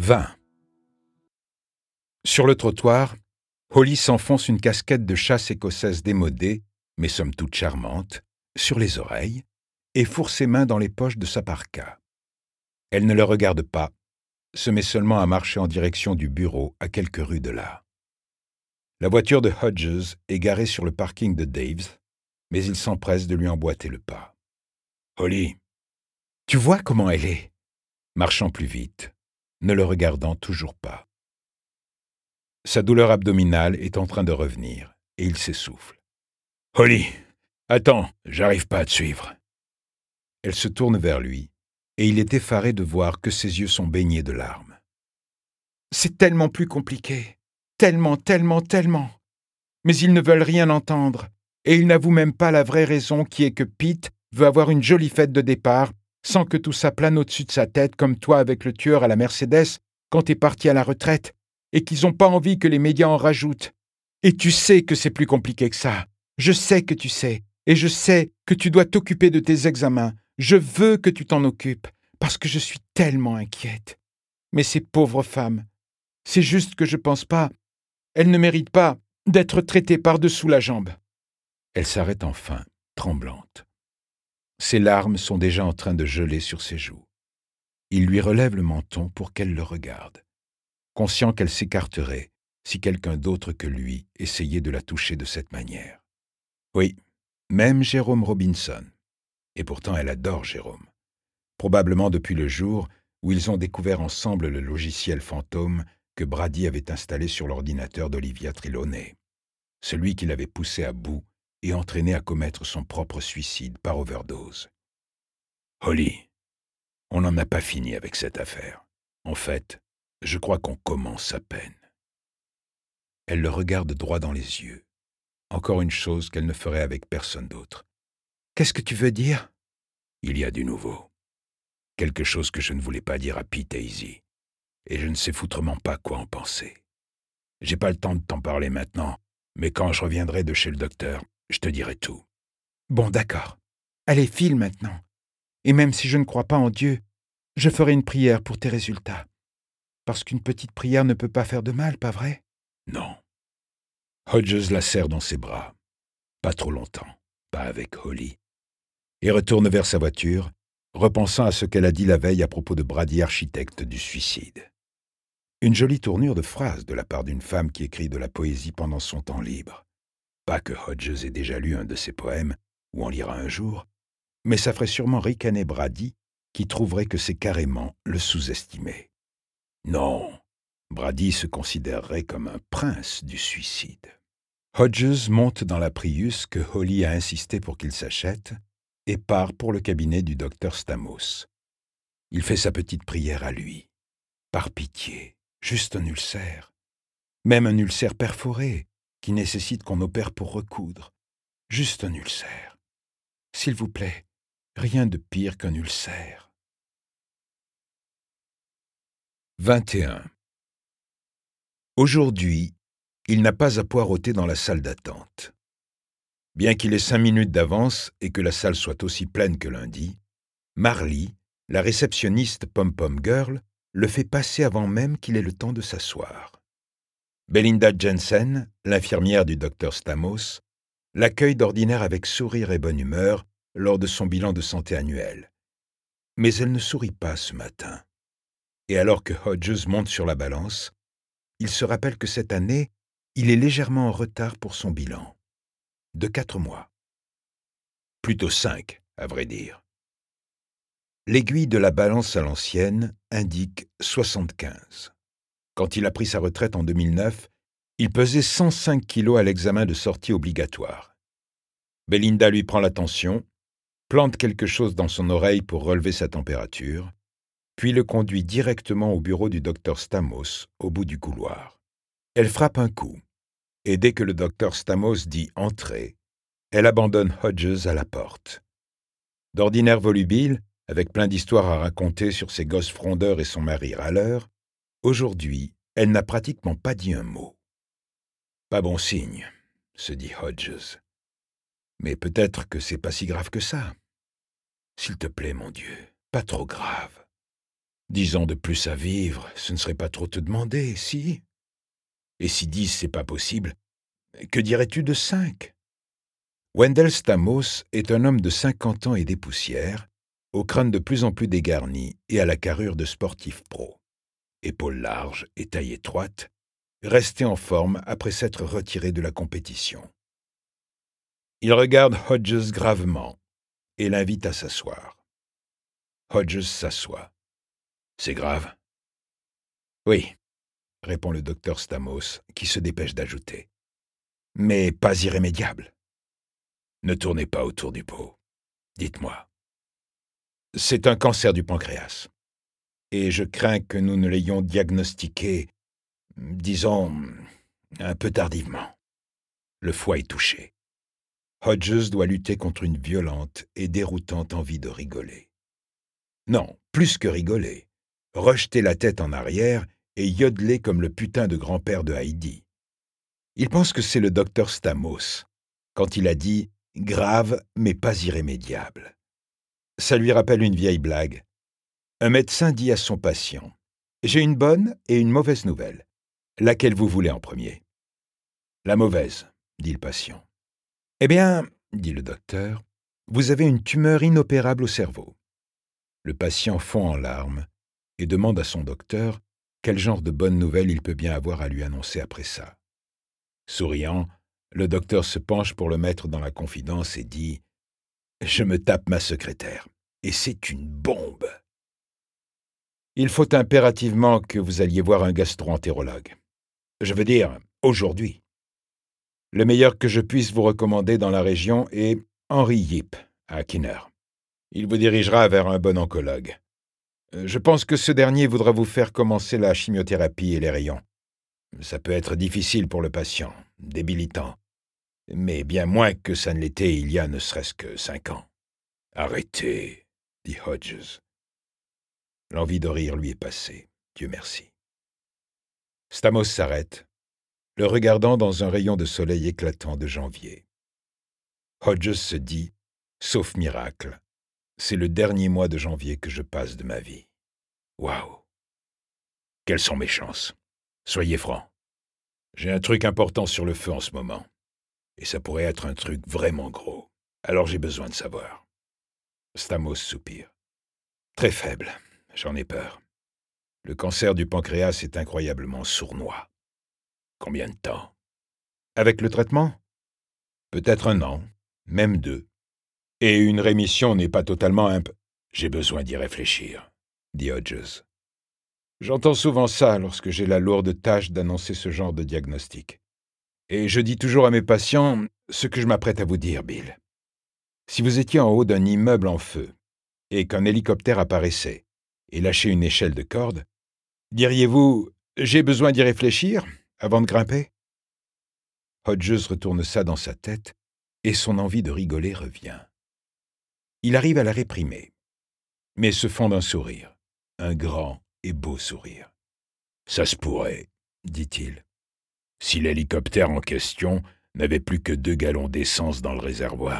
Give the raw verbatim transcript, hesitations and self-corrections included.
vingt. Sur le trottoir, Holly s'enfonce une casquette de chasse écossaise démodée, mais somme toute charmante, sur les oreilles, et fourre ses mains dans les poches de sa parka. Elle ne le regarde pas, se met seulement à marcher en direction du bureau à quelques rues de là. La voiture de Hodges est garée sur le parking de Dave's, mais il s'empresse de lui emboîter le pas. « Holly, tu vois comment elle est ?» marchant plus vite, ne le regardant toujours pas. Sa douleur abdominale est en train de revenir, et il s'essouffle. « Holly, attends, j'arrive pas à te suivre. » Elle se tourne vers lui, et il est effaré de voir que ses yeux sont baignés de larmes. « C'est tellement plus compliqué, tellement, tellement, tellement. Mais ils ne veulent rien entendre, et ils n'avouent même pas la vraie raison qui est que Pete veut avoir une jolie fête de départ, sans que tout ça plane au-dessus de sa tête comme toi avec le tueur à la Mercedes quand t'es parti à la retraite, et qu'ils n'ont pas envie que les médias en rajoutent. Et tu sais que c'est plus compliqué que ça. Je sais que tu sais, et je sais que tu dois t'occuper de tes examens. Je veux que tu t'en occupes, parce que je suis tellement inquiète. Mais ces pauvres femmes, c'est juste que je pense pas. Elles ne méritent pas d'être traitées par-dessous la jambe. » Elle s'arrête enfin, tremblante. Ses larmes sont déjà en train de geler sur ses joues. Il lui relève le menton pour qu'elle le regarde, conscient qu'elle s'écarterait si quelqu'un d'autre que lui essayait de la toucher de cette manière. Oui, même Jérôme Robinson. Et pourtant elle adore Jérôme. Probablement depuis le jour où ils ont découvert ensemble le logiciel fantôme que Brady avait installé sur l'ordinateur d'Olivia Trelawney, celui qui l'avait poussé à bout et entraîné à commettre son propre suicide par overdose. « Holly, on n'en a pas fini avec cette affaire. En fait, je crois qu'on commence à peine. » Elle le regarde droit dans les yeux. Encore une chose qu'elle ne ferait avec personne d'autre. « Qu'est-ce que tu veux dire ?» ?»« Il y a du nouveau. Quelque chose que je ne voulais pas dire à Pete et Izzy. Et je ne sais foutrement pas quoi en penser. J'ai pas le temps de t'en parler maintenant, mais quand je reviendrai de chez le docteur, je te dirai tout. »« Bon, d'accord. Allez, file maintenant. Et même si je ne crois pas en Dieu, je ferai une prière pour tes résultats. Parce qu'une petite prière ne peut pas faire de mal, pas vrai ? » ?»« Non. » Hodges la serre dans ses bras. Pas trop longtemps, pas avec Holly. Et retourne vers sa voiture, repensant à ce qu'elle a dit la veille à propos de Brady, architecte du suicide. Une jolie tournure de phrase de la part d'une femme qui écrit de la poésie pendant son temps libre. Pas que Hodges ait déjà lu un de ses poèmes, ou en lira un jour, mais ça ferait sûrement ricaner Brady, qui trouverait que c'est carrément le sous-estimer. Non, Brady se considérerait comme un prince du suicide. Hodges monte dans la Prius que Holly a insisté pour qu'il s'achète et part pour le cabinet du docteur Stamos. Il fait sa petite prière à lui. Par pitié, juste un ulcère. Même un ulcère perforé, qui nécessite qu'on opère pour recoudre. Juste un ulcère. S'il vous plaît, rien de pire qu'un ulcère. vingt et un. Aujourd'hui, il n'a pas à poireauter dans la salle d'attente. Bien qu'il ait cinq minutes d'avance et que la salle soit aussi pleine que lundi, Marlie, la réceptionniste pom-pom girl, le fait passer avant même qu'il ait le temps de s'asseoir. Belinda Jensen, l'infirmière du docteur Stamos, l'accueille d'ordinaire avec sourire et bonne humeur lors de son bilan de santé annuel. Mais elle ne sourit pas ce matin. Et alors que Hodges monte sur la balance, il se rappelle que cette année, il est légèrement en retard pour son bilan. De quatre mois. Plutôt cinq, à vrai dire. L'aiguille de la balance à l'ancienne indique soixante-quinze. Quand il a pris sa retraite en deux mille neuf, il pesait cent cinq kilos à l'examen de sortie obligatoire. Belinda lui prend la tension, plante quelque chose dans son oreille pour relever sa température, puis le conduit directement au bureau du docteur Stamos, au bout du couloir. Elle frappe un coup, et dès que le docteur Stamos dit « Entrez », elle abandonne Hodges à la porte. D'ordinaire volubile, avec plein d'histoires à raconter sur ses gosses frondeurs et son mari râleur, aujourd'hui, elle n'a pratiquement pas dit un mot. Pas bon signe, se dit Hodges. Mais peut-être que c'est pas si grave que ça. S'il te plaît, mon Dieu, pas trop grave. Dix ans de plus à vivre, ce ne serait pas trop te demander, si? Et si dix, c'est pas possible, que dirais-tu de cinq? Wendell Stamos est un homme de cinquante ans et des poussières, au crâne de plus en plus dégarni et à la carrure de sportif pro. Épaules larges et taille étroite, resté en forme après s'être retiré de la compétition. Il regarde Hodges gravement et l'invite à s'asseoir. Hodges s'assoit. « C'est grave ?»« Oui, » répond le docteur Stamos, qui se dépêche d'ajouter. « Mais pas irrémédiable. Ne tournez pas autour du pot. Dites-moi. » « C'est un cancer du pancréas. Et je crains que nous ne l'ayons diagnostiqué, disons, un peu tardivement. Le foie est touché. » Hodges doit lutter contre une violente et déroutante envie de rigoler. Non, plus que rigoler. Rejeter la tête en arrière et yodeler comme le putain de grand-père de Heidi. Il pense que c'est le docteur Stamos, quand il a dit « grave, mais pas irrémédiable ». Ça lui rappelle une vieille blague. Un médecin dit à son patient « J'ai une bonne et une mauvaise nouvelle. Laquelle vous voulez en premier ?»« La mauvaise, » dit le patient. « Eh bien, » dit le docteur, « vous avez une tumeur inopérable au cerveau. » Le patient fond en larmes et demande à son docteur quel genre de bonne nouvelle il peut bien avoir à lui annoncer après ça. Souriant, le docteur se penche pour le mettre dans la confidence et dit « Je me tape ma secrétaire, et c'est une bombe. Il faut impérativement que vous alliez voir un gastro-entérologue. Je veux dire, aujourd'hui. Le meilleur que je puisse vous recommander dans la région est Henry Yip, à Kinner. Il vous dirigera vers un bon oncologue. Je pense que ce dernier voudra vous faire commencer la chimiothérapie et les rayons. Ça peut être difficile pour le patient, débilitant, mais bien moins que ça ne l'était il y a ne serait-ce que cinq ans. « Arrêtez, » dit Hodges. L'envie de rire lui est passée, Dieu merci. Stamos s'arrête, le regardant dans un rayon de soleil éclatant de janvier. Hodges se dit, sauf miracle, c'est le dernier mois de janvier que je passe de ma vie. Waouh! Quelles sont mes chances? Soyez franc. J'ai un truc important sur le feu en ce moment. Et ça pourrait être un truc vraiment gros. Alors j'ai besoin de savoir. Stamos soupire. Très faible, j'en ai peur. Le cancer du pancréas est incroyablement sournois. Combien de temps? Avec le traitement? Peut-être un an, même deux. Et une rémission n'est pas totalement imp... J'ai besoin d'y réfléchir, dit Hodges. J'entends souvent ça lorsque j'ai la lourde tâche d'annoncer ce genre de diagnostic. Et je dis toujours à mes patients ce que je m'apprête à vous dire, Bill. Si vous étiez en haut d'un immeuble en feu et qu'un hélicoptère apparaissait et lâchait une échelle de corde, diriez-vous « J'ai besoin d'y réfléchir » avant de grimper? Hodges retourne ça dans sa tête et son envie de rigoler revient. Il arrive à la réprimer, mais se fond d'un sourire, un grand et beau sourire. « Ça se pourrait, » dit-il, « si l'hélicoptère en question n'avait plus que deux gallons d'essence dans le réservoir. »